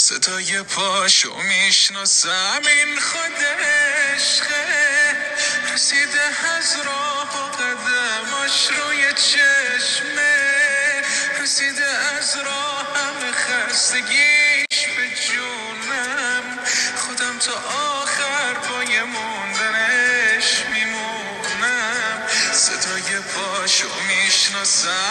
صدای پاشو میشناسم، این خود عشقه. رسیده از راه و قدماش روی چشمه، رسیده از راه همه خستگیش به جونم. خودم تا آخر پای موندنش میمونم. صدای پاشو میشناسم،